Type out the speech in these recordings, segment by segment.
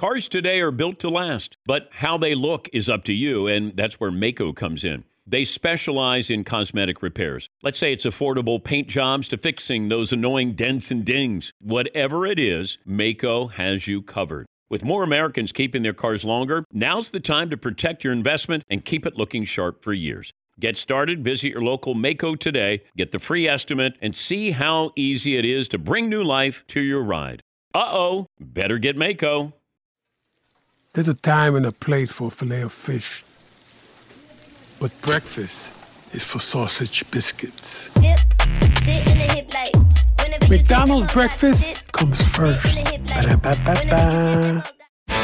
Cars today are built to last, but how they look is up to you, and that's where Maaco comes in. They specialize in cosmetic repairs. Let's say it's affordable paint jobs to fixing those annoying dents and dings. Whatever it is, Maaco has you covered. With more Americans keeping their cars longer, now's the time to protect your investment and keep it looking sharp for years. Get started, visit your local Maaco today, get the free estimate, and see how easy it is to bring new life to your ride. Better get Maaco. There's a time and a place for filet of fish. But breakfast is for sausage biscuits. McDonald's breakfast comes first. Ba-da-ba-ba-ba.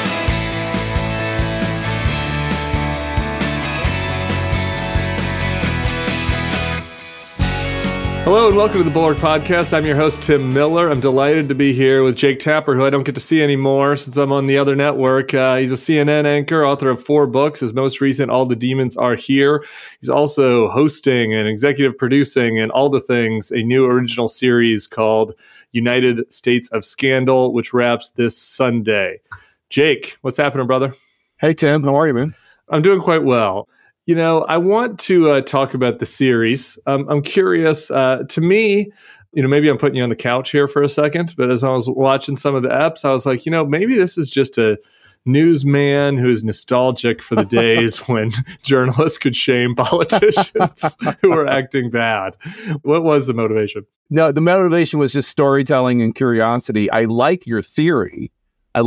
Hello and welcome to the Bulwark Podcast. I'm your host, Tim Miller. I'm delighted to be here with Jake Tapper, who I don't get to see anymore since I'm on the other network. He's a CNN anchor, author of 4 books. His most recent, All the Demons Are Here. He's also hosting and executive producing and all the things, a new original series called United States of Scandal, which wraps this Sunday. Jake, what's happening, brother? Hey, Tim. How are you, man? I'm doing quite well. You know, I want to talk about the series. I'm curious. To me, you know, maybe I'm putting you on the couch here for a second, but as I was watching some of the eps, I was like, you know, maybe this is just a newsman who's nostalgic for the days when journalists could shame politicians who are acting bad. What was the motivation? No, the motivation was just storytelling and curiosity. I like your theory. I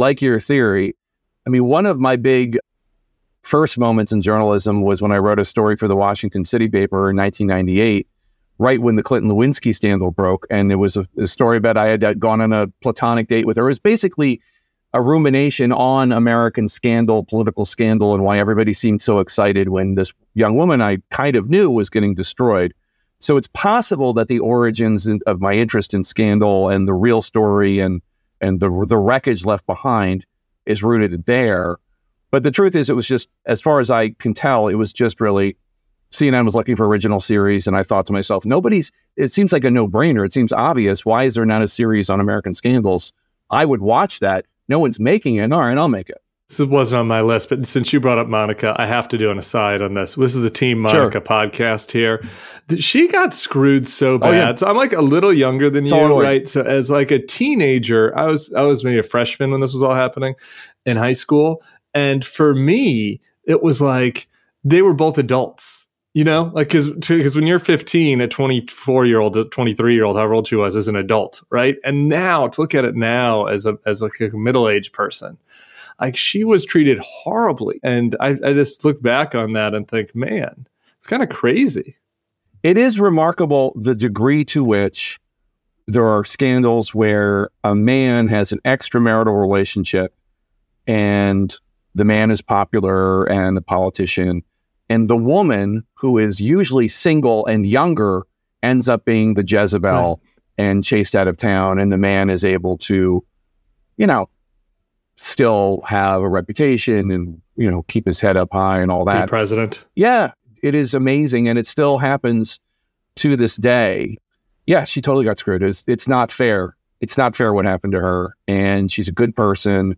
mean, one of my big first moments in journalism was when I wrote a story for the Washington City paper in 1998, right when the Clinton-Lewinsky scandal broke. And it was a story about I had gone on a platonic date with her. It was basically a rumination on American scandal, political scandal, and why everybody seemed so excited when this young woman I kind of knew was getting destroyed. So it's possible that the origins of my interest in scandal and the real story and the wreckage left behind is rooted there. But the truth is, it was just, as far as I can tell, it was just really, CNN was looking for original series. And I thought to myself, it seems like a no-brainer. It seems obvious. Why is there not a series on American scandals? I would watch that. No one's making it. All right, I'll make it. This wasn't on my list, but since you brought up Monica, I have to do an aside on this. This is the Team Monica podcast here. She got screwed so bad. Oh, yeah. So I'm like a little younger than you, right? So as like a teenager, I was maybe a freshman when this was all happening in high school. And for me, it was like they were both adults, you know, like because when you're 15, a 24-year-old, a 23-year-old, however old she was, is an adult, right? And now to look at it now as like a middle-aged person, like she was treated horribly. And I just look back on that and think, man, it's kind of crazy. It is remarkable the degree to which there are scandals where a man has an extramarital relationship and the man is popular and a politician, and the woman, who is usually single and younger, ends up being the Jezebel and chased out of town, and the man is able to, you know, still have a reputation and, you know, keep his head up high and all that. Be president. Yeah, it is amazing, and it still happens to this day. Yeah, she totally got screwed. It's not fair. It's not fair what happened to her, and she's a good person.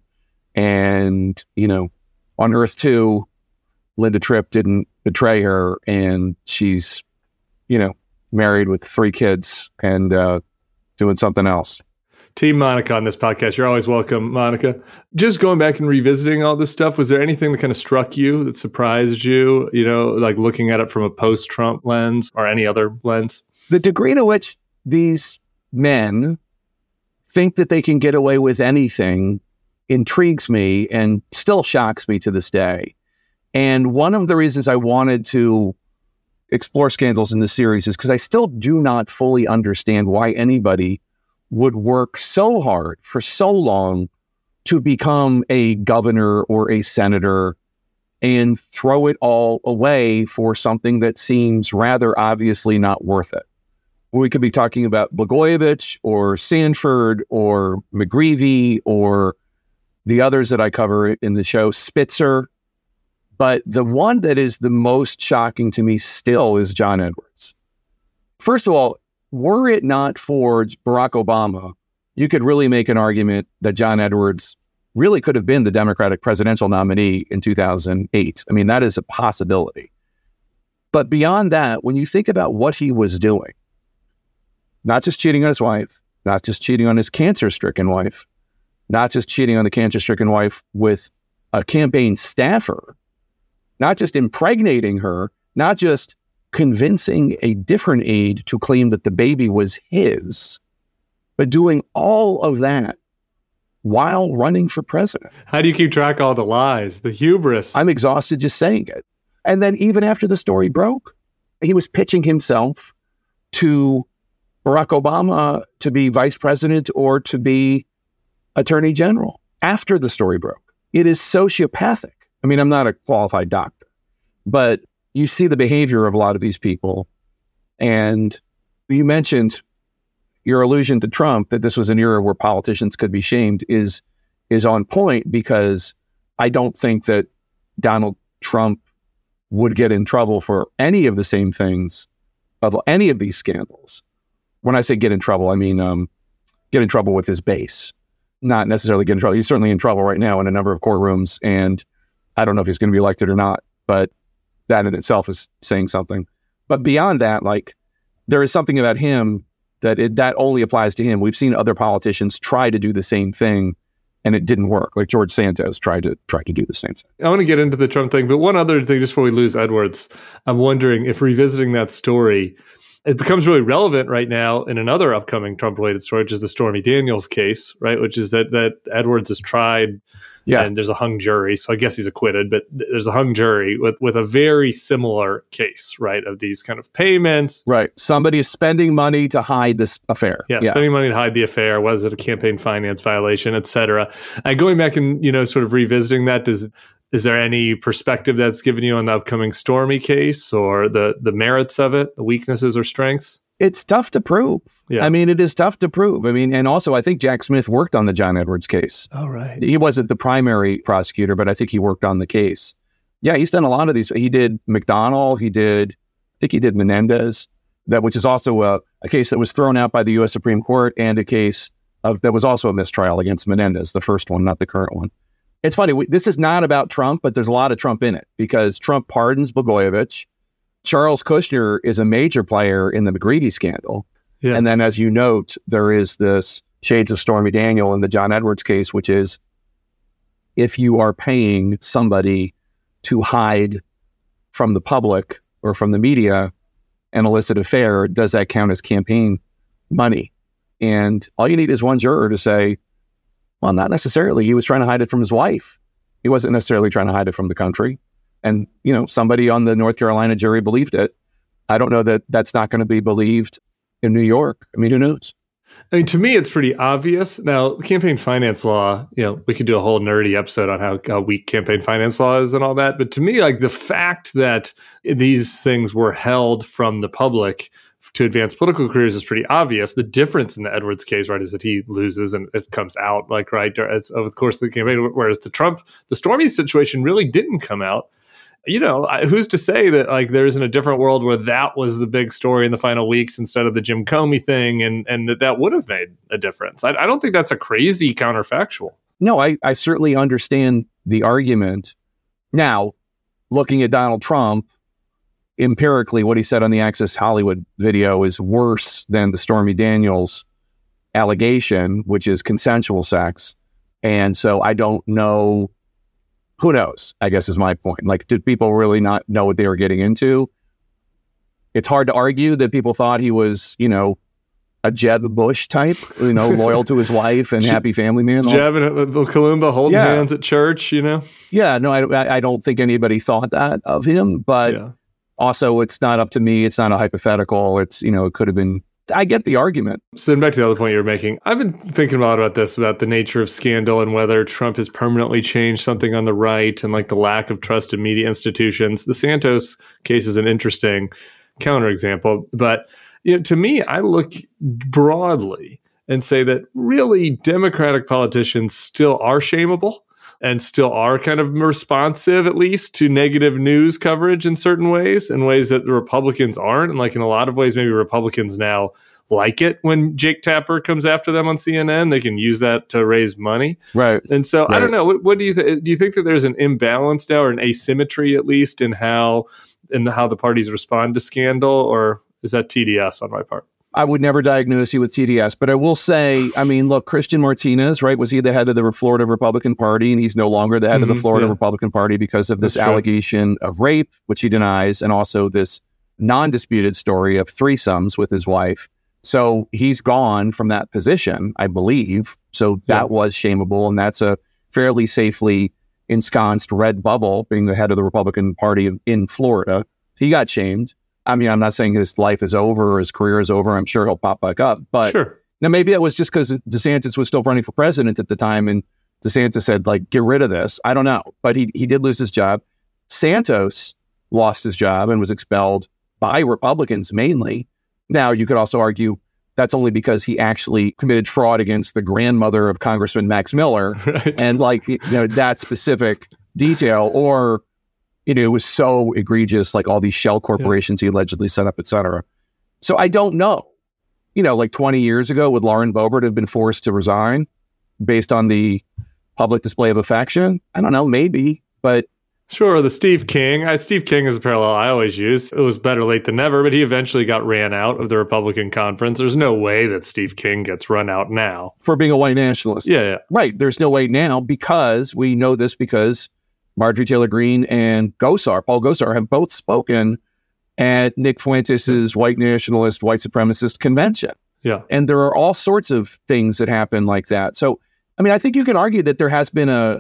And, you know, on Earth 2, Linda Tripp didn't betray her, and she's, you know, married with 3 kids and doing something else. Team Monica on this podcast. You're always welcome, Monica. Just going back and revisiting all this stuff, was there anything that kind of struck you, that surprised you, you know, like looking at it from a post-Trump lens or any other lens? The degree to which these men think that they can get away with anything intrigues me and still shocks me to this day. And one of the reasons I wanted to explore scandals in this series is because I still do not fully understand why anybody would work so hard for so long to become a governor or a senator and throw it all away for something that seems rather obviously not worth it. We could be talking about Blagojevich or Sanford or McGreevey or the others that I cover in the show, Spitzer. But the one that is the most shocking to me still is John Edwards. First of all, were it not for Barack Obama, you could really make an argument that John Edwards really could have been the Democratic presidential nominee in 2008. I mean, that is a possibility. But beyond that, when you think about what he was doing, not just cheating on his wife, not just cheating on his cancer-stricken wife, not just cheating on the cancer-stricken wife with a campaign staffer, not just impregnating her, not just convincing a different aide to claim that the baby was his, but doing all of that while running for president. How do you keep track of all the lies, the hubris? I'm exhausted just saying it. And then even after the story broke, he was pitching himself to Barack Obama to be vice president or to be attorney general after the story broke. It is sociopathic. I mean, I'm not a qualified doctor, but you see the behavior of a lot of these people. And you mentioned your allusion to Trump, that this was an era where politicians could be shamed, is on point, because I don't think that Donald Trump would get in trouble for any of the same things of any of these scandals. When I say get in trouble, I mean get in trouble with his base, not necessarily get in trouble. He's certainly in trouble right now in a number of courtrooms, and I don't know if he's going to be elected or not, but that in itself is saying something. But beyond that, like, there is something about him that only applies to him. We've seen other politicians try to do the same thing, and it didn't work. Like George Santos tried to do the same thing. I want to get into the Trump thing, but one other thing, just before we lose Edwards, I'm wondering if revisiting that story, it becomes really relevant right now in another upcoming Trump-related story, which is the Stormy Daniels case, right? Which is that Edwards is tried, and there's a hung jury. So I guess he's acquitted, but there's a hung jury with a very similar case, right? Of these kind of payments. Right. Somebody is spending money to hide this affair. Yeah, spending money to hide the affair. Was it a campaign finance violation, et cetera? And going back and, sort of revisiting that, is there any perspective that's given you on the upcoming Stormy case, or the merits of it, the weaknesses or strengths? It's tough to prove. Yeah. I mean, it is tough to prove. I mean, and also I think Jack Smith worked on the John Edwards case. Oh, right. He wasn't the primary prosecutor, but I think he worked on the case. Yeah, he's done a lot of these. He did McDonnell. I think he did Menendez, which is also a case that was thrown out by the U.S. Supreme Court, and a case that was also a mistrial against Menendez, the first one, not the current one. It's funny. This is not about Trump, but there's a lot of Trump in it, because Trump pardons Blagojevich. Charles Kushner is a major player in the McGreevy scandal. Yeah. And then, as you note, there is this shades of Stormy Daniel in the John Edwards case, which is, if you are paying somebody to hide from the public or from the media an illicit affair, does that count as campaign money? And all you need is one juror to say, well, not necessarily. He was trying to hide it from his wife. He wasn't necessarily trying to hide it from the country. And, somebody on the North Carolina jury believed it. I don't know that that's not going to be believed in New York. I mean, who knows? I mean, to me, it's pretty obvious. Now, campaign finance law, we could do a whole nerdy episode on how weak campaign finance law is and all that. But to me, like, the fact that these things were held from the public to advance political careers is pretty obvious. The difference in the Edwards case, right, is that he loses and it comes out, like, right, over the course of the campaign, whereas the Stormy situation really didn't come out. Who's to say that, like, there isn't a different world where that was the big story in the final weeks instead of the Jim Comey thing, and that would have made a difference. I don't think that's a crazy counterfactual. No, I certainly understand the argument. Now, looking at Donald Trump, empirically, what he said on the Access Hollywood video is worse than the Stormy Daniels allegation, which is consensual sex. And so I don't know. Who knows, I guess, is my point. Like, did people really not know what they were getting into? It's hard to argue that people thought he was, a Jeb Bush type, loyal to his wife and happy family man. Jeb and Columba holding hands at church, Yeah, no, I don't think anybody thought that of him. But also, it's not up to me. It's not a hypothetical. It's, it could have been. I get the argument. So then back to the other point you were making. I've been thinking a lot about this, about the nature of scandal and whether Trump has permanently changed something on the right, and like the lack of trust in media institutions. The Santos case is an interesting counterexample. But to me, I look broadly and say that really Democratic politicians still are shameable and still are kind of responsive, at least, to negative news coverage in certain ways, in ways that the Republicans aren't. And like in a lot of ways, maybe Republicans now like it when Jake Tapper comes after them on CNN. They can use that to raise money. Right. And so I don't know. What do you think? Do you think that there's an imbalance now, or an asymmetry at least, in how the parties respond to scandal, or is that TDS on my part? I would never diagnose you with TDS, but I will say, I mean, look, Christian Martinez, right? Was he the head of the Florida Republican Party? And he's no longer the head of the Florida Republican Party because of this allegation of rape, which he denies, and also this non-disputed story of threesomes with his wife. So he's gone from that position, I believe. So that was shameable, and that's a fairly safely ensconced red bubble, being the head of the Republican Party in Florida. He got shamed. I mean, I'm not saying his life is over or his career is over. I'm sure he'll pop back up. But now maybe that was just because DeSantis was still running for president at the time, and DeSantis said, like, get rid of this. I don't know. But he did lose his job. Santos lost his job and was expelled by Republicans mainly. Now, you could also argue that's only because he actually committed fraud against the grandmother of Congressman Max Miller. Right. And like, you know, that specific detail, or it was so egregious, like all these shell corporations he allegedly set up, et cetera. So I don't know. Like 20 years ago, would Lauren Boebert have been forced to resign based on the public display of affection? I don't know, maybe, but... Sure, the Steve King. Steve King is a parallel I always use. It was better late than never, but he eventually got ran out of the Republican conference. There's no way that Steve King gets run out now. For being a white nationalist. Yeah. Right, there's no way now, because we know this because Marjorie Taylor Greene and Paul Gosar, have both spoken at Nick Fuentes' white nationalist, white supremacist convention. Yeah. And there are all sorts of things that happen like that. So, I mean, I think you can argue that there has been a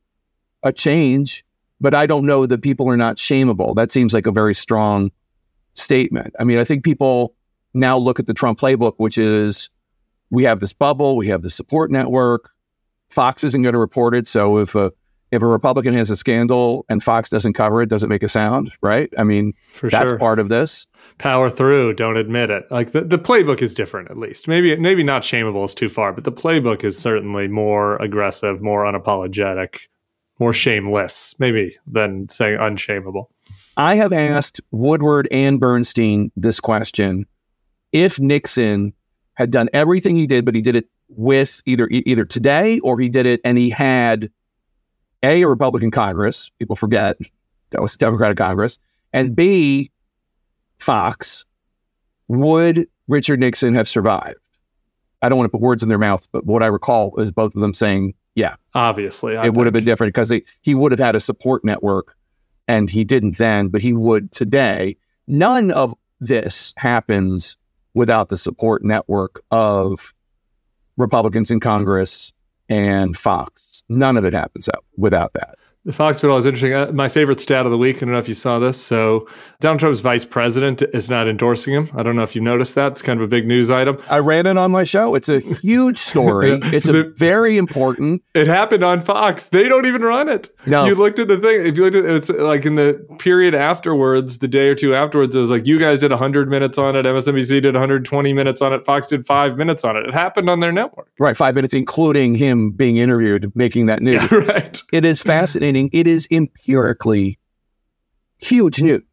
change, but I don't know that people are not shameable. That seems like a very strong statement. I mean, I think people now look at the Trump playbook, which is, we have this bubble, we have the support network, Fox isn't going to report it, so if a Republican has a scandal and Fox doesn't cover it, doesn't make a sound, right? I mean, that's part of this. Power through, don't admit it. Like the playbook is different, at least. Maybe not shameable is too far, but the playbook is certainly more aggressive, more unapologetic, more shameless, maybe, than saying unshameable. I have asked Woodward and Bernstein this question. If Nixon had done everything he did, but he did it with either today, or he did it and he had A, a Republican Congress, people forget that was a Democratic Congress, and B, Fox, would Richard Nixon have survived? I don't want to put words in their mouth, but what I recall is both of them saying, yeah. Obviously. It would have been different because he would have had a support network, and he didn't then, but he would today. None of this happens without the support network of Republicans in Congress and Fox. None of it happens without that. The Fox video is interesting. My favorite stat of the week, I don't know if you saw this. So Donald Trump's vice president is not endorsing him. I don't know if you noticed that. It's kind of a big news item. I ran it on my show. It's a huge story. It's very important. It happened on Fox. They don't even run it. No. You looked at the thing. If you looked at it, it's like in the period afterwards, the day or two afterwards, it was like, you guys did 100 minutes on it. MSNBC did 120 minutes on it. Fox did 5 minutes on it. It happened on their network. Right. 5 minutes, including him being interviewed, making that news. Yeah, right. It is fascinating. It is empirically huge news.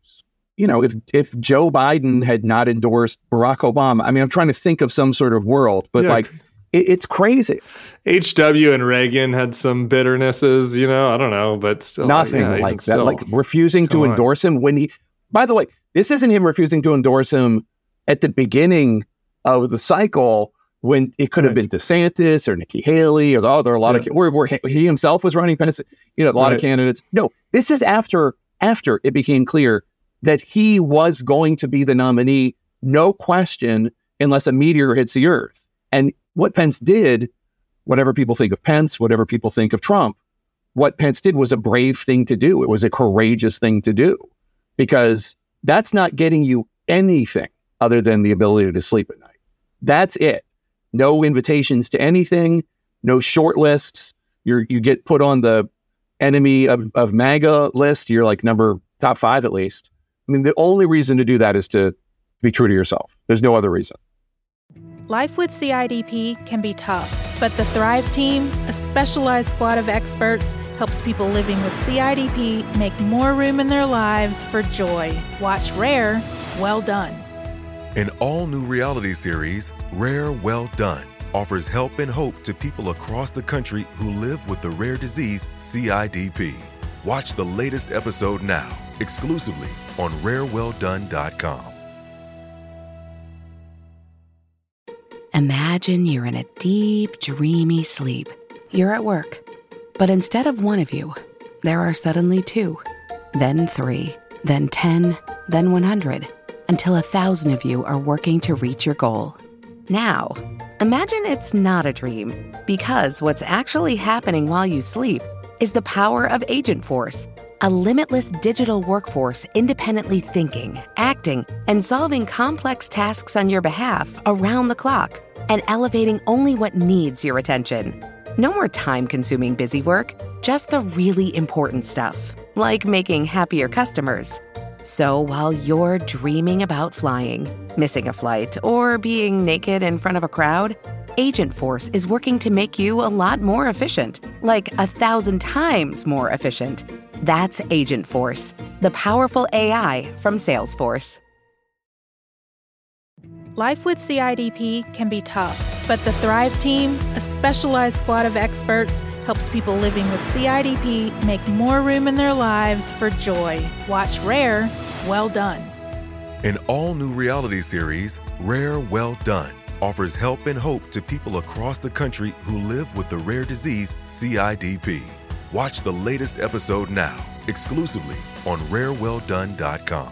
If Joe Biden had not endorsed Barack Obama, I mean, I'm trying to think of some sort of world, but it's crazy. HW and Reagan had some bitternesses, I don't know, but still. Nothing like that. Like refusing to endorse him when by the way, this isn't him refusing to endorse him at the beginning of the cycle, when it could have been DeSantis or Nikki Haley, or there are a lot of where he himself was running, a lot of candidates. No, this is after it became clear that he was going to be the nominee, no question, unless a meteor hits the earth. And what Pence did, whatever people think of Pence, whatever people think of Trump, what Pence did was a brave thing to do. It was a courageous thing to do, because that's not getting you anything other than the ability to sleep at night. That's it. No invitations to anything, no short lists. You get put on the enemy of MAGA list. You're like top 5 at least. I mean, the only reason to do that is to be true to yourself. There's no other reason. Life with CIDP can be tough, but the Thrive Team, a specialized squad of experts, helps people living with CIDP make more room in their lives for joy. Watch Rare. Well done. An all-new reality series, Rare Well Done, offers help and hope to people across the country who live with the rare disease CIDP. Watch the latest episode now, exclusively on rarewelldone.com. Imagine you're in a deep, dreamy sleep. You're at work, but instead of one of you, there are suddenly two, then three, then 10, then 100, until 1,000 of you are working to reach your goal. Now, imagine it's not a dream, because what's actually happening while you sleep is the power of Agent Force, a limitless digital workforce independently thinking, acting, and solving complex tasks on your behalf around the clock, and elevating only what needs your attention. No more time-consuming busy work, just the really important stuff, like making happier customers. So while you're dreaming about flying, missing a flight, or being naked in front of a crowd, Agent Force is working to make you a lot more efficient, like 1,000 times more efficient. That's Agent Force, the powerful AI from Salesforce. Life with CIDP can be tough, but the Thrive Team, a specialized squad of experts, helps people living with CIDP make more room in their lives for joy. Watch Rare Well Done. An all-new reality series, Rare Well Done, offers help and hope to people across the country who live with the rare disease CIDP. Watch the latest episode now, exclusively on rarewelldone.com.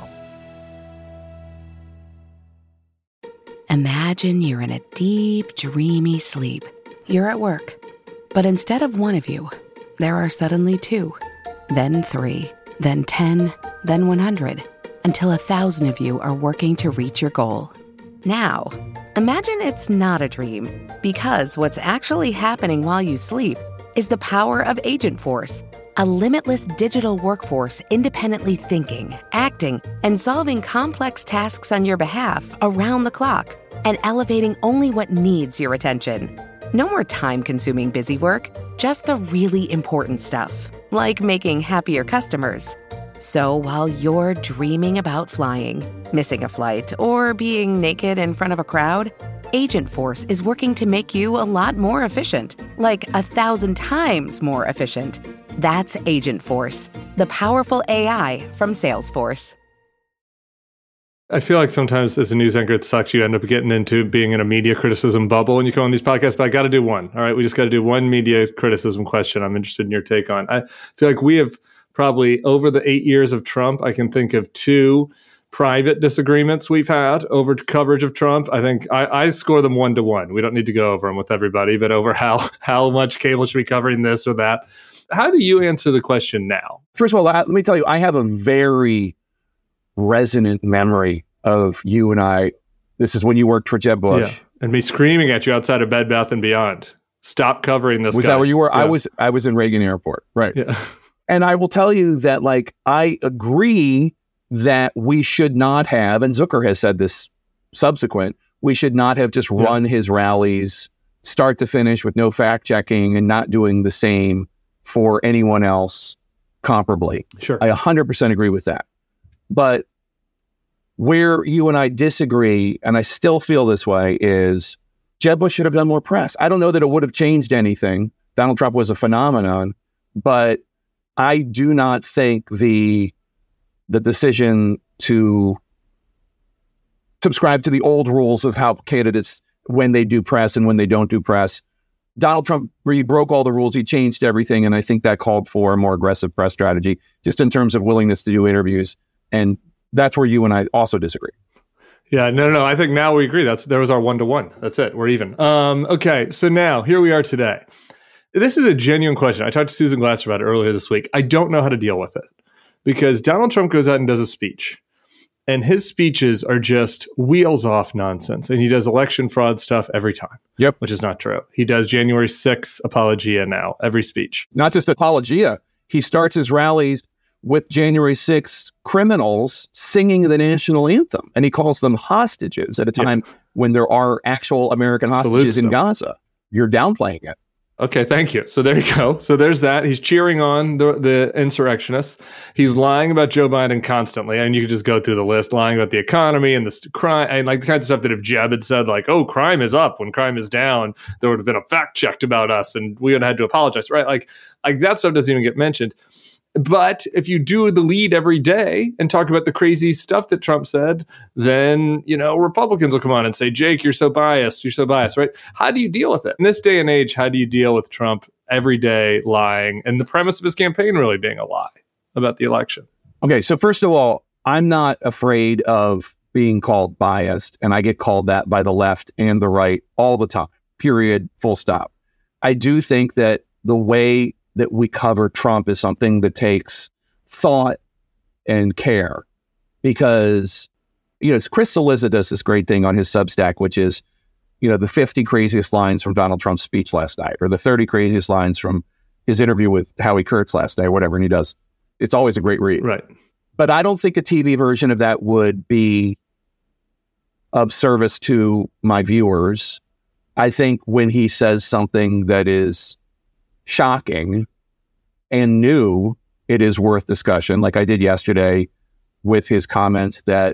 Imagine you're in a deep, dreamy sleep. You're at work, but instead of one of you, there are suddenly two, then three, then 10, then 100, until 1,000 of you are working to reach your goal. Now, imagine it's not a dream, because what's actually happening while you sleep is the power of Agent Force, a limitless digital workforce independently thinking, acting, and solving complex tasks on your behalf around the clock, and elevating only what needs your attention. No more time-consuming busy work, just the really important stuff, like making happier customers. So while you're dreaming about flying, missing a flight, or being naked in front of a crowd, Agent Force is working to make you a lot more efficient, like 1,000 times more efficient. That's Agent Force, the powerful AI from Salesforce. I feel like sometimes as a news anchor, it sucks. You end up getting into being in a media criticism bubble when you come on these podcasts, but I got to do one. All right, we just got to do one media criticism question I'm interested in your take on. I feel like we have probably, over the 8 years of Trump, I can think of two private disagreements we've had over coverage of Trump. I think I score them 1-1. We don't need to go over them with everybody, but over how much cable should be covering this or that. How do you answer the question now? First of all, let me tell you, I have a very resonant memory of you and I. This is when you worked for Jeb Bush. Yeah. And me screaming at you outside of Bed Bath & Beyond. Stop covering this guy. Was that where you were? Yeah. I was in Reagan Airport. Right. Yeah. And I will tell you that, like, I agree that we should not have, and Zucker has said this subsequent, we should not have just run his rallies start to finish with no fact checking and not doing the same for anyone else comparably. Sure. I 100% agree with that. But where you and I disagree, and I still feel this way, is Jeb Bush should have done more press. I don't know that it would have changed anything. Donald Trump was a phenomenon, but I do not think the decision to subscribe to the old rules of how candidates, when they do press and when they don't do press, Donald Trump, he broke all the rules, he changed everything, and I think that called for a more aggressive press strategy, just in terms of willingness to do interviews. And that's where you and I also disagree. Yeah, no. I think now we agree. There was our 1-1. That's it. We're even. Okay, so now here we are today. This is a genuine question. I talked to Susan Glasser about it earlier this week. I don't know how to deal with it because Donald Trump goes out and does a speech, and his speeches are just wheels off nonsense. And he does election fraud stuff every time. Yep. Which is not true. He does January 6th apologia now, every speech. Not just apologia. He starts his rallies with January 6th criminals singing the national anthem. And he calls them hostages at a time when there are actual American hostages in Gaza. You're downplaying it. Okay, thank you. So there you go. So there's that. He's cheering on the insurrectionists. He's lying about Joe Biden constantly. And you could just go through the list, lying about the economy and the crime, and like the kinds of stuff that if Jeb had said, like, oh, crime is up when crime is down, there would have been a fact checked about us and we would have had to apologize, right? Like that stuff doesn't even get mentioned. But if you do the lead every day and talk about the crazy stuff that Trump said, then, Republicans will come on and say, Jake, you're so biased, right? How do you deal with it? In this day and age, how do you deal with Trump every day lying and the premise of his campaign really being a lie about the election? Okay, so first of all, I'm not afraid of being called biased, and I get called that by the left and the right all the time, period, full stop. I do think that the way that we cover Trump is something that takes thought and care, because, Chris Cillizza does this great thing on his Substack, which is, the 50 craziest lines from Donald Trump's speech last night, or the 30 craziest lines from his interview with Howie Kurtz last night, or whatever, and he does. It's always a great read. Right. But I don't think a TV version of that would be of service to my viewers. I think when he says something that is shocking and new, it is worth discussion, like I did yesterday with his comment that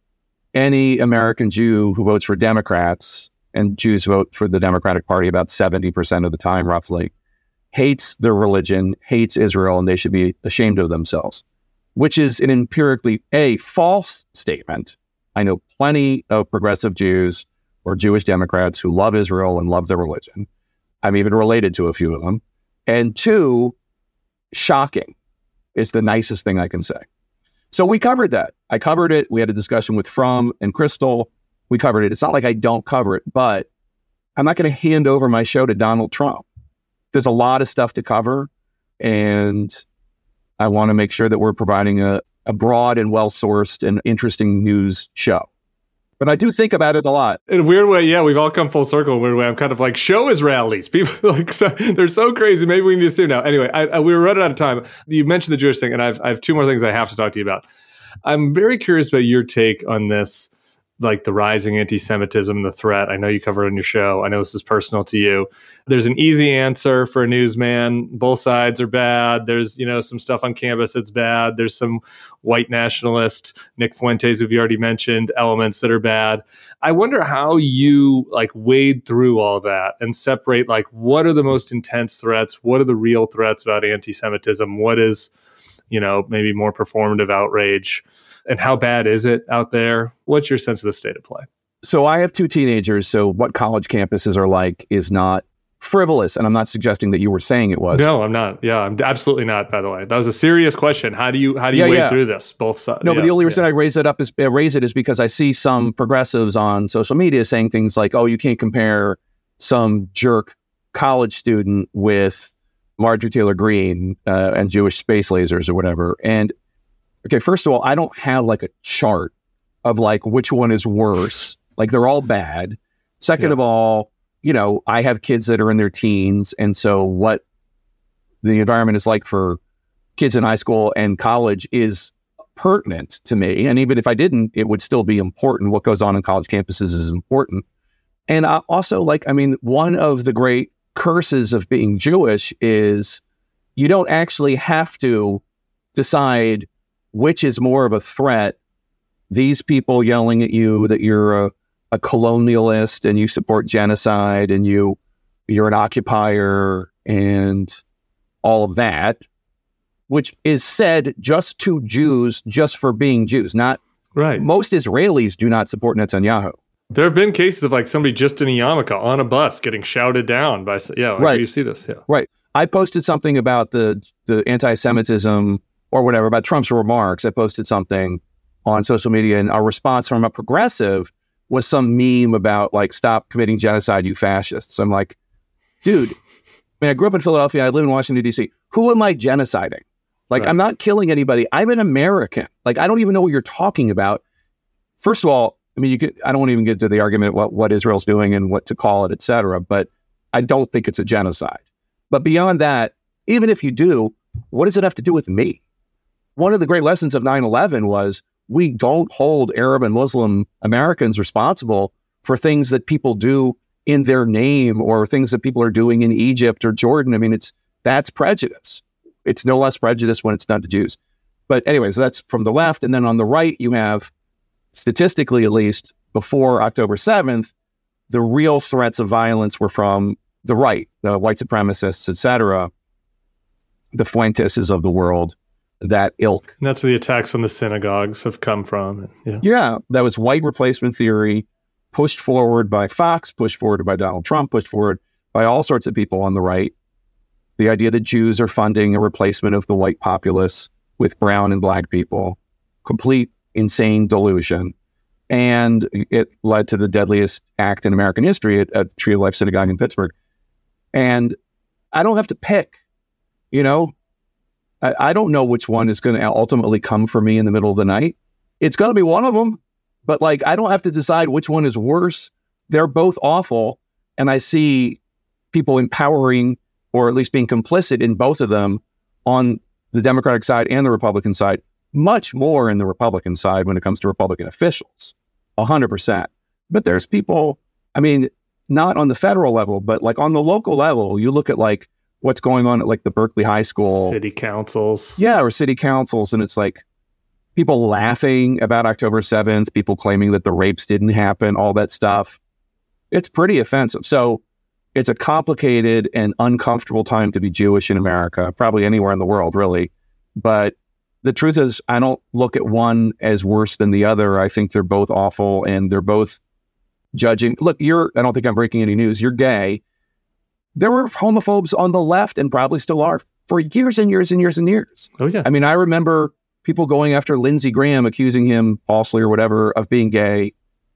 any American Jew who votes for Democrats, and Jews vote for the Democratic Party about 70% of the time, roughly, hates their religion, hates Israel, and they should be ashamed of themselves, which is an empirically false statement. I know plenty of progressive Jews or Jewish Democrats who love Israel and love their religion. I'm even related to a few of them. And two, shocking is the nicest thing I can say. So we covered that. I covered it. We had a discussion with Fromm and Crystal. We covered it. It's not like I don't cover it, but I'm not going to hand over my show to Donald Trump. There's a lot of stuff to cover, and I want to make sure that we're providing a broad and well-sourced and interesting news show. But I do think about it a lot. In a weird way, yeah, we've all come full circle in a weird way. I'm kind of like, show Israelis. People they're so crazy. Maybe we can just do now. Anyway, we were running out of time. You mentioned the Jewish thing, and I have two more things I have to talk to you about. I'm very curious about your take on this, like the rising anti-Semitism, the threat. I know you cover it on your show. I know this is personal to you. There's an easy answer for a newsman. Both sides are bad. There's, some stuff on campus that's bad. There's some white nationalist, Nick Fuentes, who you already mentioned, elements that are bad. I wonder how you wade through all that and separate, what are the most intense threats? What are the real threats about anti-Semitism? What is, maybe more performative outrage? And how bad is it out there? What's your sense of the state of play? So I have two teenagers. So what college campuses are like is not frivolous. And I'm not suggesting that you were saying it was. No, I'm not. Yeah, I'm absolutely not, by the way. That was a serious question. How do you wade through this? Both sides. No, but the only reason I raise it is because I see some progressives on social media saying things like, oh, you can't compare some jerk college student with Marjorie Taylor Greene and Jewish space lasers or whatever. And okay, first of all, I don't have a chart of which one is worse. They're all bad. Second of all, I have kids that are in their teens. And so what the environment is like for kids in high school and college is pertinent to me. And even if I didn't, it would still be important. What goes on in college campuses is important. And I also one of the great curses of being Jewish is you don't actually have to decide which is more of a threat, these people yelling at you that you're a colonialist and you support genocide and you're an occupier and all of that, which is said just to Jews, just for being Jews. Not right. Most Israelis do not support Netanyahu. There have been cases of somebody just in a yarmulke on a bus getting shouted down by, right. You see this, yeah. Right. I posted something about the anti-Semitism or whatever, about Trump's remarks. I posted something on social media, and a response from a progressive was some meme about stop committing genocide, you fascists. I'm like, dude, I grew up in Philadelphia. I live in Washington, D.C. Who am I genociding? Right. I'm not killing anybody. I'm an American. I don't even know what you're talking about. First of all, I don't want to even get to the argument what Israel's doing and what to call it, et cetera, but I don't think it's a genocide. But beyond that, even if you do, what does it have to do with me? One of the great lessons of 9/11 was we don't hold Arab and Muslim Americans responsible for things that people do in their name or things that people are doing in Egypt or Jordan. I mean, that's prejudice. It's no less prejudice when it's done to Jews. But anyways, that's from the left. And then on the right, you have, statistically at least, before October 7th, the real threats of violence were from the right, the white supremacists, etc., the Fuenteses of the world, that ilk. And that's where the attacks on the synagogues have come from. Yeah, that was white replacement theory, pushed forward by Fox, pushed forward by Donald Trump, pushed forward by all sorts of people on the right. The idea that Jews are funding a replacement of the white populace with brown and black people. Complete insane delusion. And it led to the deadliest act in American history at Tree of Life Synagogue in Pittsburgh. And I don't have to pick, you know. I don't know which one is going to ultimately come for me in the middle of the night. It's going to be one of them. But like, I don't have to decide which one is worse. They're both awful. And I see people empowering, or at least being complicit in both of them on the Democratic side and the Republican side, much more in the Republican side when it comes to Republican officials, 100%. But there's people, I mean, not on the federal level, but like on the local level, you look at like what's going on at like the Berkeley High School. City councils. Yeah, or city councils. And it's like people laughing about October 7th, people claiming that the rapes didn't happen, all that stuff. It's pretty offensive. So it's a complicated and uncomfortable time to be Jewish in America, probably anywhere in the world, really. But the truth is, I don't look at one as worse than the other. I think they're both awful, and they're both judging. Look, I don't think I'm breaking any news. You're gay. There were homophobes on the left, and probably still are, for years and years and years and years. Oh, yeah. I mean, I remember people going after Lindsey Graham, accusing him falsely or whatever of being gay.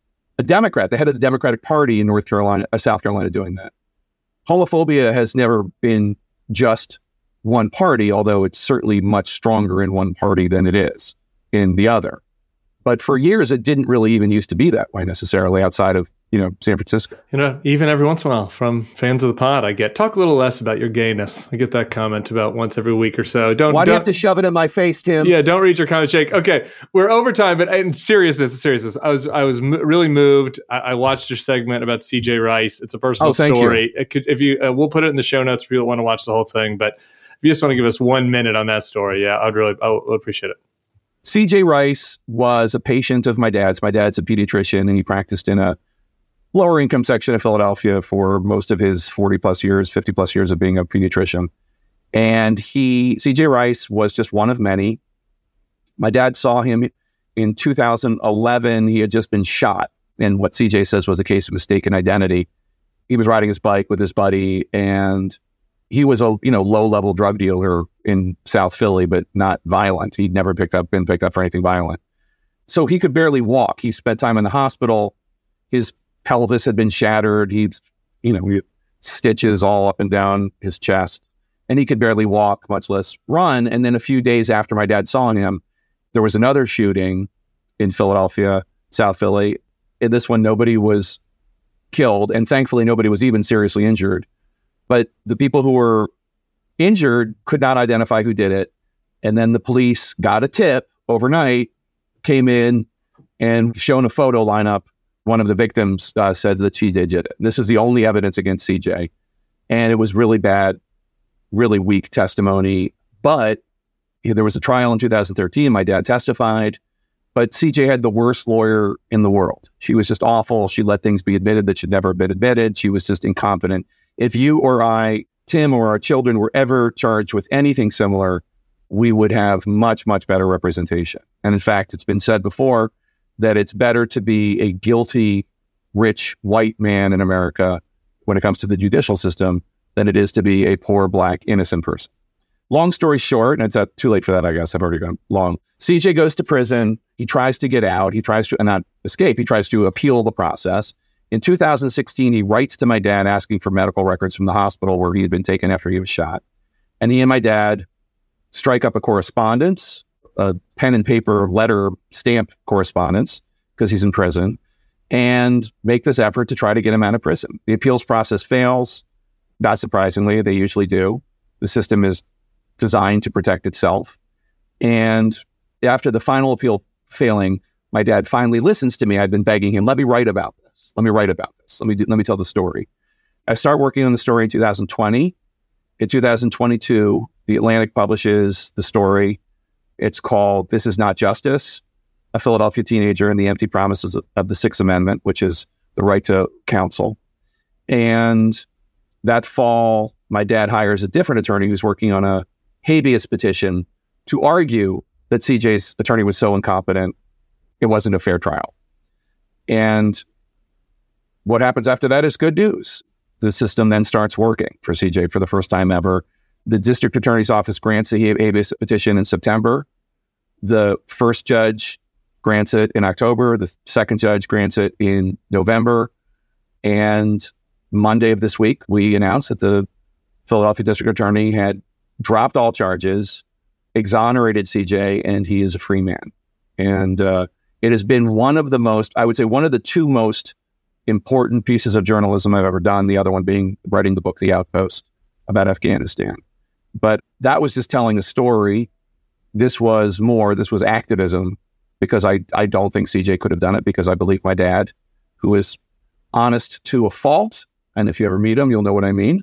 A Democrat, the head of the Democratic Party in South Carolina, doing that. Homophobia has never been just one party, although it's certainly much stronger in one party than it is in the other. But for years, it didn't really even used to be that way necessarily outside of, San Francisco. Even every once in a while from fans of the pod, I get, talk a little less about your gayness. I get that comment about once every week or so. Why do you have to shove it in my face, Tim? Yeah, don't read your comment, Jake. Okay, we're over time, but in seriousness, I was really moved. I watched your segment about CJ Rice. It's a personal story. We'll put it in the show notes for people that want to watch the whole thing, but if you just want to give us 1 minute on that story, I would appreciate it. CJ Rice was a patient of my dad's. My dad's a pediatrician, and he practiced in a lower income section of Philadelphia for most of his 50 plus years of being a pediatrician. And CJ Rice was just one of many. My dad saw him in 2011. He had just been shot in what CJ says was a case of mistaken identity. He was riding his bike with his buddy, and he was a low-level drug dealer in South Philly, but not violent. He'd never been picked up for anything violent. So he could barely walk. He spent time in the hospital. His pelvis had been shattered. He had stitches all up and down his chest, and he could barely walk, much less run. And then a few days after my dad saw him, there was another shooting in Philadelphia, South Philly. In this one, nobody was killed, and thankfully nobody was even seriously injured. But the people who were injured could not identify who did it. And then the police got a tip overnight, came in, and shown a photo lineup. One of the victims said that CJ did it. This is the only evidence against CJ. And it was really bad, really weak testimony. But there was a trial in 2013. My dad testified. But CJ had the worst lawyer in the world. She was just awful. She let things be admitted that should never have been admitted. She was just incompetent. If you or I, Tim, or our children were ever charged with anything similar, we would have much, much better representation. And in fact, it's been said before that it's better to be a guilty, rich, white man in America when it comes to the judicial system than it is to be a poor, black, innocent person. Long story short, and it's too late for that, I guess. I've already gone long. CJ goes to prison. He tries to get out. He tries to not escape. He tries to appeal the process. In 2016, he writes to my dad asking for medical records from the hospital where he had been taken after he was shot. And he and my dad strike up a correspondence, a pen and paper letter stamp correspondence, because he's in prison, and make this effort to try to get him out of prison. The appeals process fails. Not surprisingly, they usually do. The system is designed to protect itself. And after the final appeal failing, my dad finally listens to me. I've been begging him, let me write about this. this. Let me write about this. Let me tell the story. I start working on the story in 2020. In 2022, The Atlantic publishes the story. It's called This Is Not Justice, A Philadelphia Teenager and the Empty Promises of the Sixth Amendment, which is the right to counsel. And that fall, my dad hires a different attorney who's working on a habeas petition to argue that CJ's attorney was so incompetent, it wasn't a fair trial. And what happens after that is good news. The system then starts working for CJ for the first time ever. The district attorney's office grants a habeas petition in September. The first judge grants it in October. The second judge grants it in November. And Monday of this week, we announced that the Philadelphia district attorney had dropped all charges, exonerated CJ, and he is a free man. And it has been one of the two most important pieces of journalism I've ever done, the other one being writing the book, The Outpost, about Afghanistan. But that was just telling a story. This was activism, because I don't think CJ could have done it, because I believe my dad, who is honest to a fault. And if you ever meet him, you'll know what I mean.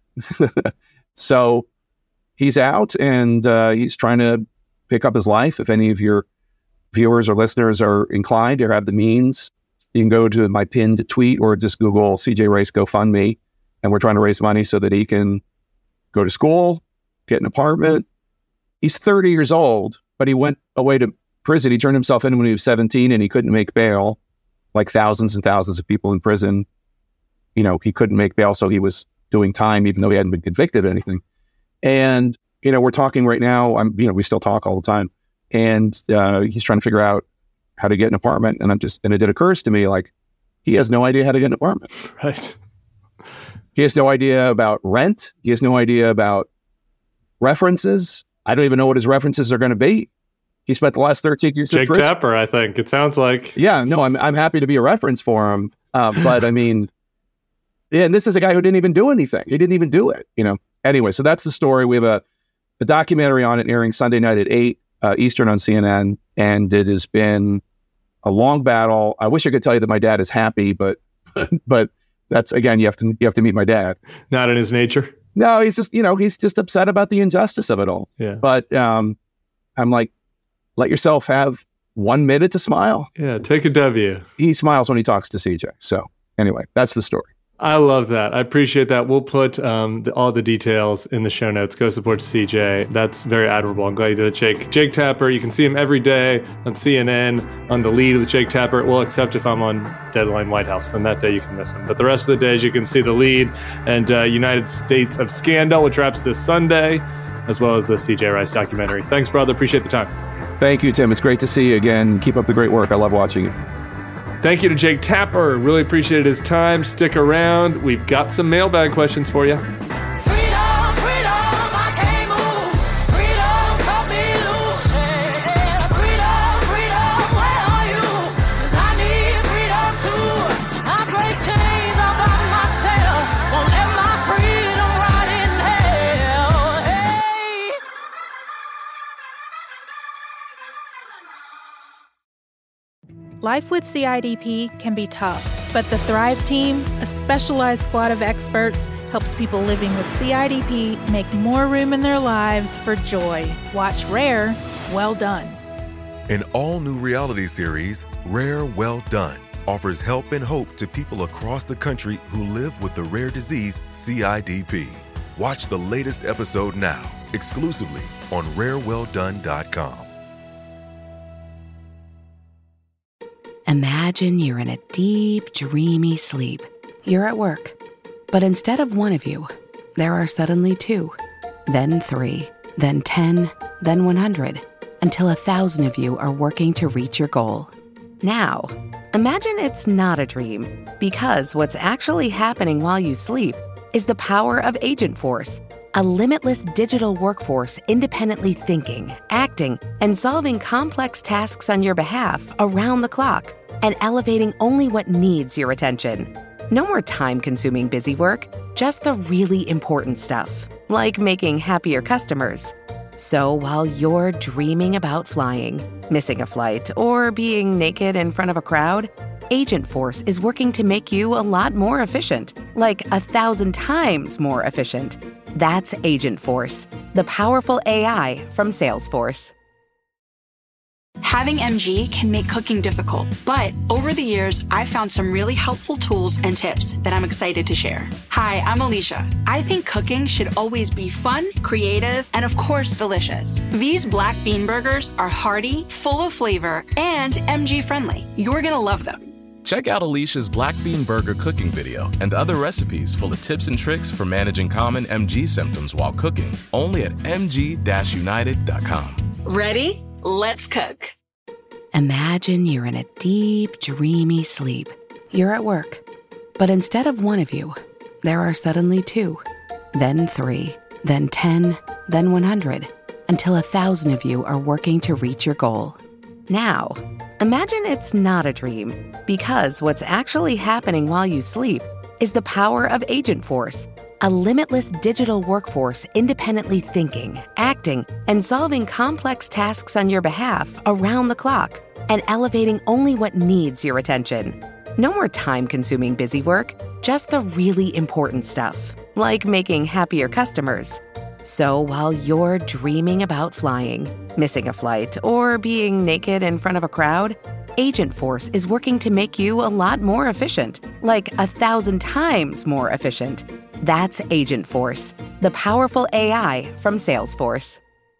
So he's out and he's trying to pick up his life. If any of your viewers or listeners are inclined or have the means, you can go to my pinned tweet or just Google CJ Rice GoFundMe. And we're trying to raise money so that he can go to school, get an apartment. He's 30 years old, but he went away to prison. He turned himself in when he was 17 and he couldn't make bail, like thousands and thousands of people in prison. He couldn't make bail, so he was doing time even though he hadn't been convicted of anything. And, we're talking right now. We still talk all the time. And he's trying to figure out how to get an apartment. And it occurs to me, like, he has no idea how to get an apartment. Right. He has no idea about rent. He has no idea about references. I don't even know what his references are going to be. He spent the last 13 years in prison. Jake Tapper, I think. It sounds like. Yeah, no, I'm happy to be a reference for him. But I mean, yeah, and this is a guy who didn't even do anything. He didn't even do it, Anyway, so that's the story. We have a documentary on it airing Sunday night at 8 Eastern on CNN. And it has been a long battle. I wish I could tell you that my dad is happy, but that's, again, you have to meet my dad. Not in his nature. No, he's just upset about the injustice of it all. Yeah. But I'm like, let yourself have 1 minute to smile. Yeah, take a W. He smiles when he talks to CJ. So anyway, that's the story. I love that. I appreciate that. We'll put all the details in the show notes. Go support CJ. That's very admirable. I'm glad you did it, Jake. Jake Tapper, you can see him every day on CNN on The Lead with Jake Tapper. Well, except if I'm on Deadline White House, then that day you can miss him. But the rest of the days you can see The Lead and United States of Scandal, which wraps this Sunday, as well as the CJ Rice documentary. Thanks, brother. Appreciate the time. Thank you, Tim. It's great to see you again. Keep up the great work. I love watching you. Thank you to Jake Tapper. Really appreciated his time. Stick around. We've got some mailbag questions for you. Life with CIDP can be tough, but the Thrive Team, a specialized squad of experts, helps people living with CIDP make more room in their lives for joy. Watch Rare, Well Done. An all-new reality series, Rare Well Done, offers help and hope to people across the country who live with the rare disease CIDP. Watch the latest episode now, exclusively on rarewelldone.com. Imagine you're in a deep, dreamy sleep. You're at work, but instead of one of you, there are suddenly two, then three, then 10, then 100, until 1,000 of you are working to reach your goal. Now, imagine it's not a dream, because what's actually happening while you sleep is the power of Agent Force, a limitless digital workforce independently thinking, acting, and solving complex tasks on your behalf around the clock, and elevating only what needs your attention. No more time-consuming busy work, just the really important stuff, like making happier customers. So while you're dreaming about flying, missing a flight, or being naked in front of a crowd, Agent Force is working to make you a lot more efficient, like 1,000 times more efficient. That's Agent Force, the powerful AI from Salesforce. Having MG can make cooking difficult, but over the years, I've found some really helpful tools and tips that I'm excited to share. Hi, I'm Alicia. I think cooking should always be fun, creative, and of course, delicious. These black bean burgers are hearty, full of flavor, and MG friendly. You're gonna love them. Check out Alicia's Black Bean Burger cooking video and other recipes full of tips and tricks for managing common MG symptoms while cooking, only at mg-united.com. Ready? Let's cook. Imagine you're in a deep, dreamy sleep. You're at work, but instead of one of you, there are suddenly two, then three, then 10, then 100, until 1,000 of you are working to reach your goal. Now, imagine it's not a dream, because what's actually happening while you sleep is the power of Agent Force, a limitless digital workforce independently thinking, acting, and solving complex tasks on your behalf around the clock, and elevating only what needs your attention. No more time-consuming busy work, just the really important stuff, like making happier customers. So while you're dreaming about flying, missing a flight, or being naked in front of a crowd, Agent Force is working to make you a lot more efficient, like 1,000 times more efficient. That's Agent Force, the powerful AI from Salesforce.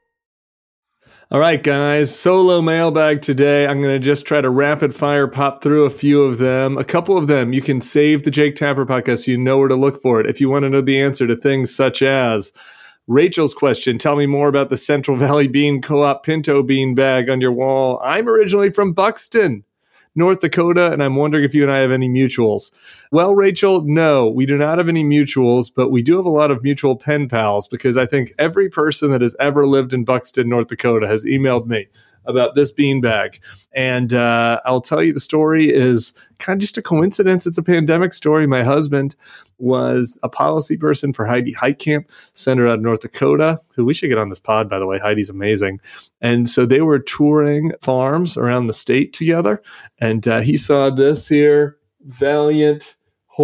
All right, guys, solo mailbag today. I'm going to just try to rapid fire pop through a few of them. A couple of them, you can save the Jake Tapper podcast so you know where to look for it. If you want to know the answer to things such as Rachel's question, tell me more about the Central Valley Bean Co-op Pinto Bean bag on your wall. I'm originally from Buxton, North Dakota, and I'm wondering if you and I have any mutuals. Well, Rachel, no, we do not have any mutuals, but we do have a lot of mutual pen pals because I think every person that has ever lived in Buxton, North Dakota has emailed me about this beanbag. And I'll tell you, the story is kind of just a coincidence. It's a pandemic story. My husband was a policy person for Heidi Heitkamp, senator out of North Dakota, who we should get on this pod, by the way. Heidi's amazing. And so they were touring farms around the state together. And he saw this here, Valiant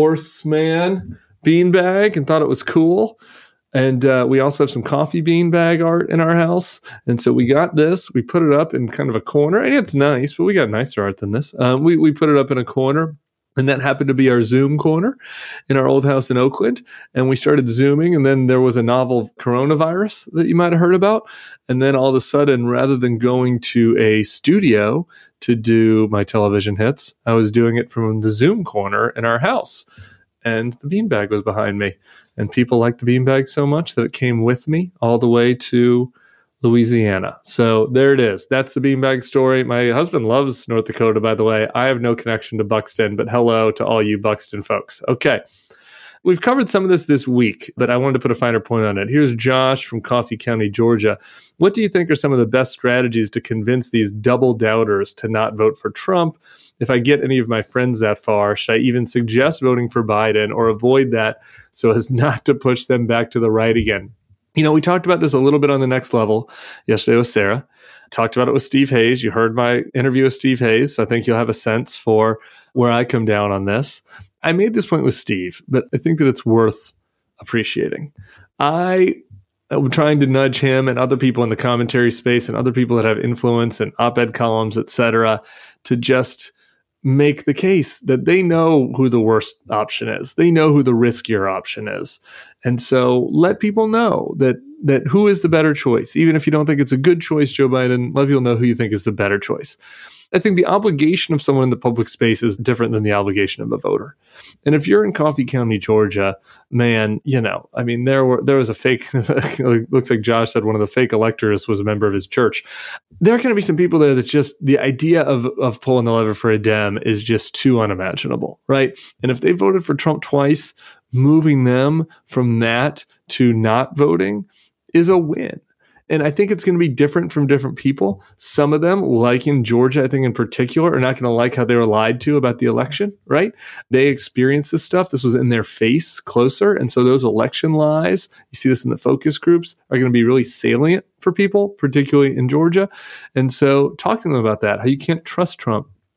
Horseman beanbag, and thought it was cool. And we also have some coffee bean bag art in our house. And so we got this. We put it up in kind of a corner. And it's nice, but we got nicer art than this. We put it up in a corner. And that happened to be our Zoom corner in our old house in Oakland. And we started Zooming. And then there was a novel coronavirus that you might have heard about. And then all of a sudden, rather than going to a studio to do my television hits, I was doing it from the Zoom corner in our house. And the beanbag was behind me. And people liked the beanbag so much that it came with me all the way to Louisiana. So there it is. That's the beanbag story. My husband loves North Dakota, by the way. I have no connection to Buxton, but hello to all you Buxton folks. Okay. We've covered some of this week, but I wanted to put a finer point on it. Here's Josh from Coffee County, Georgia. What do you think are some of the best strategies to convince these double doubters to not vote for Trump? If I get any of my friends that far, should I even suggest voting for Biden or avoid that so as not to push them back to the right again? You know, we talked about this a little bit on the Next Level yesterday with Sarah. Talked about it with Steve Hayes. You heard my interview with Steve Hayes, so I think you'll have a sense for where I come down on this. I made this point with Steve, but I think that it's worth appreciating. I'm trying to nudge him and other people in the commentary space and other people that have influence and op-ed columns, et cetera, to just make the case that they know who the worst option is. They know who the riskier option is. And so let people know that who is the better choice. Even if you don't think it's a good choice, Joe Biden, let people know who you think is the better choice. I think the obligation of someone in the public space is different than the obligation of a voter. And if you're in Coffee County, Georgia, man, you know, I mean, there was a fake, it looks like Josh said one of the fake electors was a member of his church. There are going to be some people there that just, the idea of pulling the lever for a Dem is just too unimaginable, right? And if they voted for Trump twice, moving them from that to not voting is a win. And I think it's going to be different from different people. Some of them, like in Georgia, I think in particular, are not going to like how they were lied to about the election, right? They experienced this stuff. This was in their face closer. And so those election lies, you see this in the focus groups, are going to be really salient for people, particularly in Georgia. And so talking to them about that, how you can't trust Trump.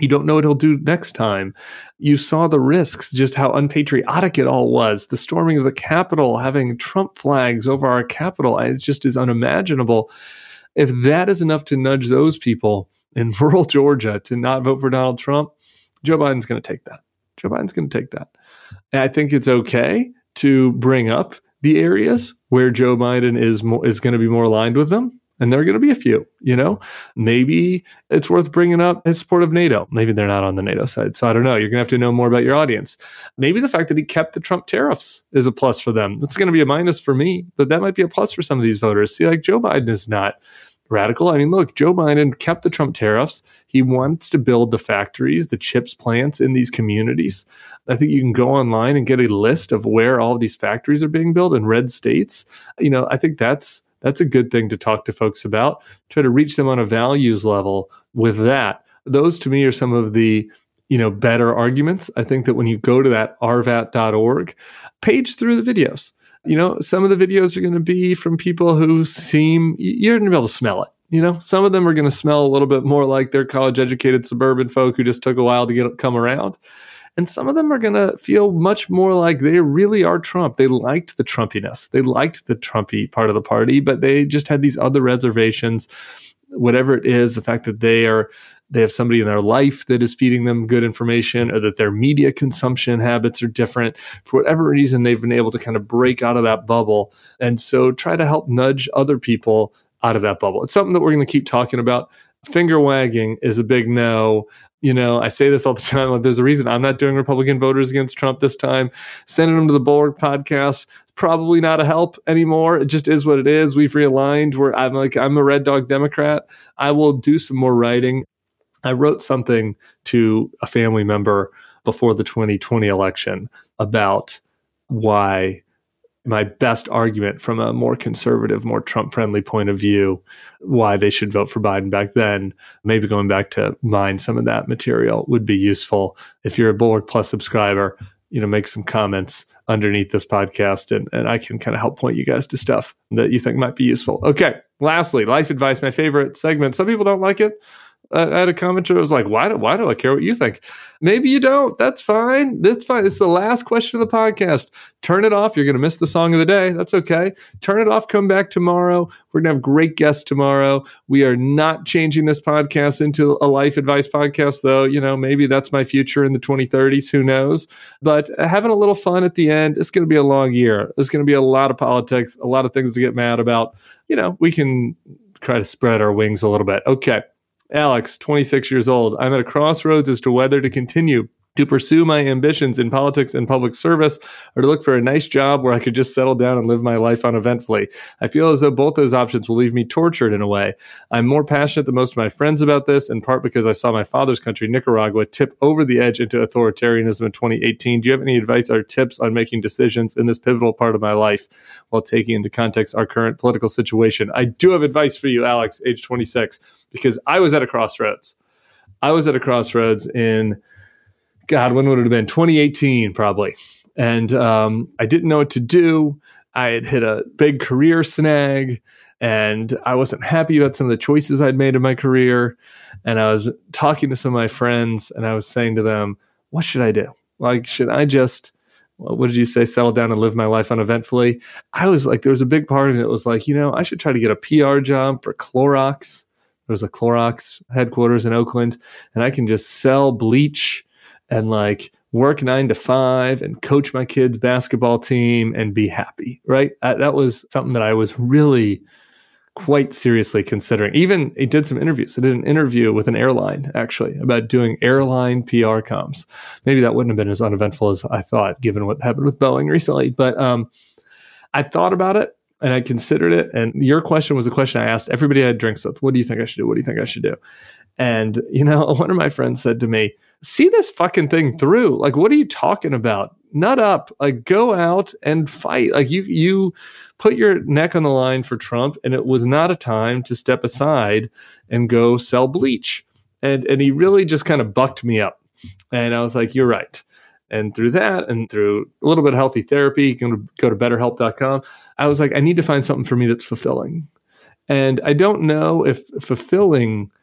You don't know what he'll do next time. You saw the risks, just how unpatriotic it all was. The storming of the Capitol, having Trump flags over our Capitol, it just is unimaginable. If that is enough to nudge those people in rural Georgia to not vote for Donald Trump, Joe Biden's going to take that. Joe Biden's going to take that. And I think it's okay to bring up the areas where Joe Biden is going to be more aligned with them. And there are going to be a few, maybe it's worth bringing up his support of NATO. Maybe they're not on the NATO side. So I don't know. You're going to have to know more about your audience. Maybe the fact that he kept the Trump tariffs is a plus for them. That's going to be a minus for me, but that might be a plus for some of these voters. See, like Joe Biden is not radical. I mean, look, Joe Biden kept the Trump tariffs. He wants to build the factories, the chips plants in these communities. I think you can go online and get a list of where all of these factories are being built in red states. I think that's a good thing to talk to folks about. Try to reach them on a values level with that. Those to me are some of the, better arguments. I think that when you go to that rvat.org, page through the videos. Some of the videos are going to be from people who you're going to be able to smell it. Some of them are going to smell a little bit more like they're college-educated suburban folk who just took a while to come around. And some of them are going to feel much more like they really are Trump. They liked the Trumpiness. They liked the Trumpy part of the party, but they just had these other reservations. Whatever it is, the fact that they have somebody in their life that is feeding them good information, or that their media consumption habits are different. For whatever reason, they've been able to kind of break out of that bubble. And so try to help nudge other people out of that bubble. It's something that we're going to keep talking about. Finger wagging is a big no. I say this all the time. Like, there's a reason I'm not doing Republican voters against Trump this time. Sending them to the Bulwark podcast is probably not a help anymore. It just is what it is. We've realigned where I'm a red dog Democrat. I will do some more writing. I wrote something to a family member before the 2020 election about why my best argument from a more conservative, more Trump-friendly point of view, why they should vote for Biden back then. Maybe going back to mine some of that material would be useful. If you're a Bulwark Plus subscriber, make some comments underneath this podcast, and I can kind of help point you guys to stuff that you think might be useful. Okay, lastly, life advice, my favorite segment. Some people don't like it. I had a commenter who was like, why do I care what you think? Maybe you don't. That's fine. That's fine. It's the last question of the podcast. Turn it off. You're going to miss the song of the day. That's okay. Turn it off. Come back tomorrow. We're going to have great guests tomorrow. We are not changing this podcast into a life advice podcast, though. Maybe that's my future in the 2030s. Who knows? But having a little fun at the end. It's going to be a long year. There's going to be a lot of politics, a lot of things to get mad about. We can try to spread our wings a little bit. Okay. Alex, 26 years old. I'm at a crossroads as to whether to continue to pursue my ambitions in politics and public service, or to look for a nice job where I could just settle down and live my life uneventfully. I feel as though both those options will leave me tortured in a way. I'm more passionate than most of my friends about this, in part because I saw my father's country, Nicaragua, tip over the edge into authoritarianism in 2018. Do you have any advice or tips on making decisions in this pivotal part of my life while taking into context our current political situation? I do have advice for you, Alex, age 26, because I was at a crossroads. In God, when would it have been? 2018, probably. And I didn't know what to do. I had hit a big career snag, and I wasn't happy about some of the choices I'd made in my career. And I was talking to some of my friends, and I was saying to them, what should I do? Like, should I just, what did you say, settle down and live my life uneventfully? I was like, there was a big part of it that was like, I should try to get a PR job for Clorox. There was a Clorox headquarters in Oakland, and I can just sell bleach and work 9 to 5 and coach my kids' basketball team and be happy, right? That was something that I was really quite seriously considering. Even I did some interviews. I did an interview with an airline, actually, about doing airline PR comms. Maybe that wouldn't have been as uneventful as I thought, given what happened with Boeing recently. But I thought about it, and I considered it. And your question was a question I asked everybody I had drinks with. What do you think I should do? What do you think I should do? And, one of my friends said to me, see this fucking thing through. Like, what are you talking about? Nut up. Like, go out and fight. Like, you put your neck on the line for Trump, and it was not a time to step aside and go sell bleach. And he really just kind of bucked me up. And I was like, you're right. And through that, and through a little bit of healthy therapy, you can go to betterhelp.com. I was like, I need to find something for me that's fulfilling. And I don't know if fulfilling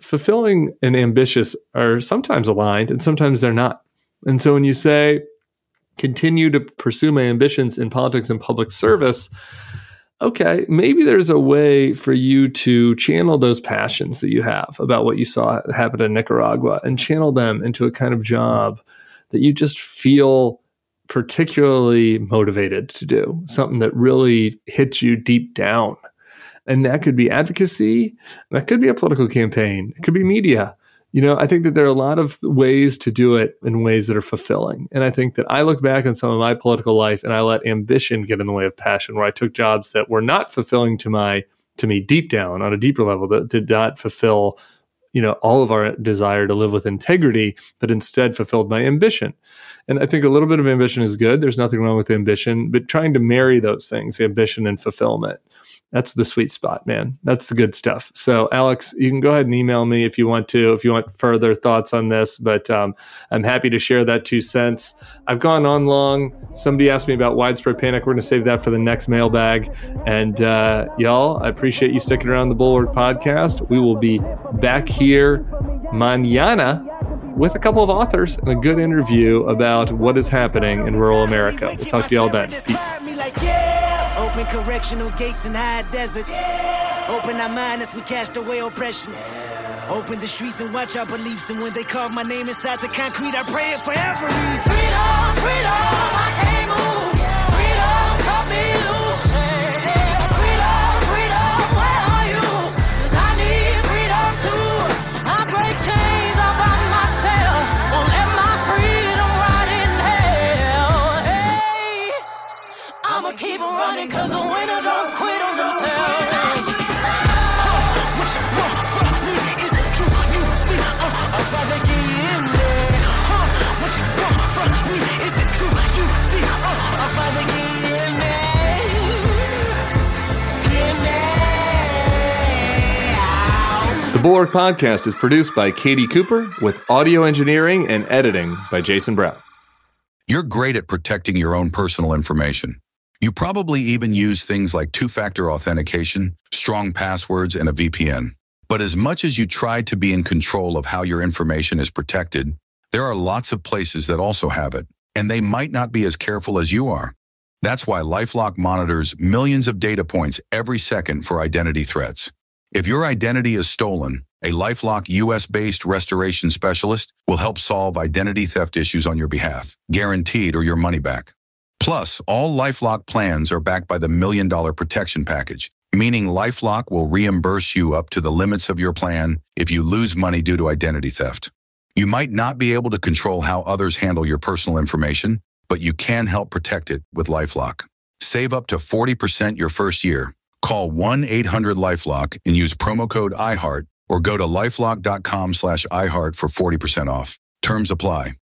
fulfilling and ambitious are sometimes aligned and sometimes they're not. And so when you say, continue to pursue my ambitions in politics and public service, okay, maybe there's a way for you to channel those passions that you have about what you saw happen in Nicaragua and channel them into a kind of job that you just feel particularly motivated to do, something that really hits you deep down. And that could be advocacy, that could be a political campaign, it could be media. I think that there are a lot of ways to do it in ways that are fulfilling. And I think that I look back on some of my political life and I let ambition get in the way of passion, where I took jobs that were not fulfilling to me deep down on a deeper level, that did not fulfill, all of our desire to live with integrity, but instead fulfilled my ambition. And I think a little bit of ambition is good. There's nothing wrong with ambition, but trying to marry those things, ambition and fulfillment, that's the sweet spot, man. That's the good stuff. So, Alex, you can go ahead and email me if you want further thoughts on this, but I'm happy to share that 2 cents. I've gone on long. Somebody asked me about widespread panic. We're going to save that for the next mailbag. And y'all, I appreciate you sticking around the Bulwark Podcast. We will be back here mañana with a couple of authors and a good interview about what is happening in rural America. We'll talk to you all then. Peace. Open correctional gates in high desert. Open our mind as we cast away oppression. Open the streets and watch our beliefs. And when they carve my name inside the concrete, I pray it forever. Freedom, freedom, I can't move. Freedom, cut me loose. Freedom, freedom, where are you? 'Cause I need freedom too. I break chains all by myself. Won't let my freedom rot in hell. Hey, I'ma keep on running 'cause the winner don't quit on themselves. What you want from me? Is it true? You see, I'll father get in there. What you want from me? Is it true? You see, I'll father get in there. The Bulwark Podcast is produced by Katie Cooper with audio engineering and editing by Jason Brown. You're great at protecting your own personal information. You probably even use things like two-factor authentication, strong passwords, and a VPN. But as much as you try to be in control of how your information is protected, there are lots of places that also have it, and they might not be as careful as you are. That's why LifeLock monitors millions of data points every second for identity threats. If your identity is stolen, a LifeLock US-based restoration specialist will help solve identity theft issues on your behalf, guaranteed or your money back. Plus, all LifeLock plans are backed by the $1 Million Protection Package, meaning LifeLock will reimburse you up to the limits of your plan if you lose money due to identity theft. You might not be able to control how others handle your personal information, but you can help protect it with LifeLock. Save up to 40% your first year. Call 1-800-LifeLock and use promo code iHeart or go to lifelock.com/iHeart for 40% off. Terms apply.